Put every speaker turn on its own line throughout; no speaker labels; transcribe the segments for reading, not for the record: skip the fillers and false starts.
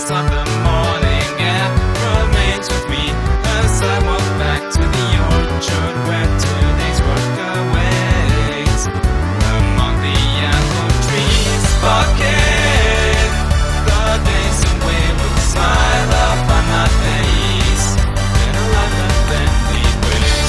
sweetness of the morning air remains with me as I walk back to the orchard where today's work awaits. Among the apple trees, bucket the days away with a smile upon my face in a life of friendly ways.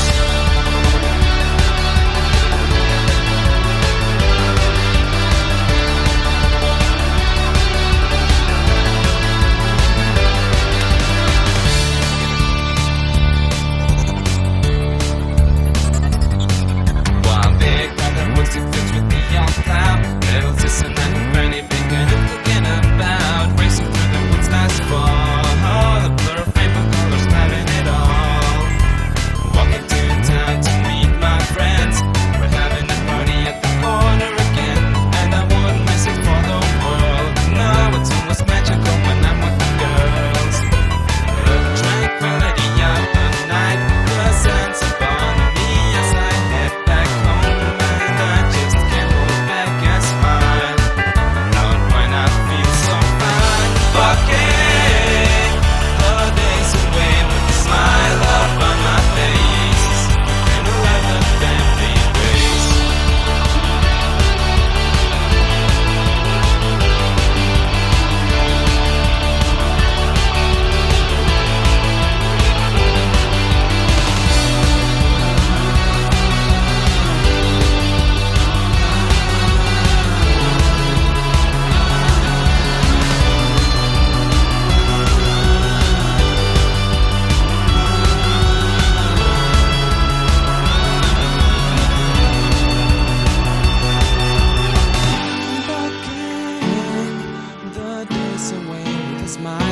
Away with a smile.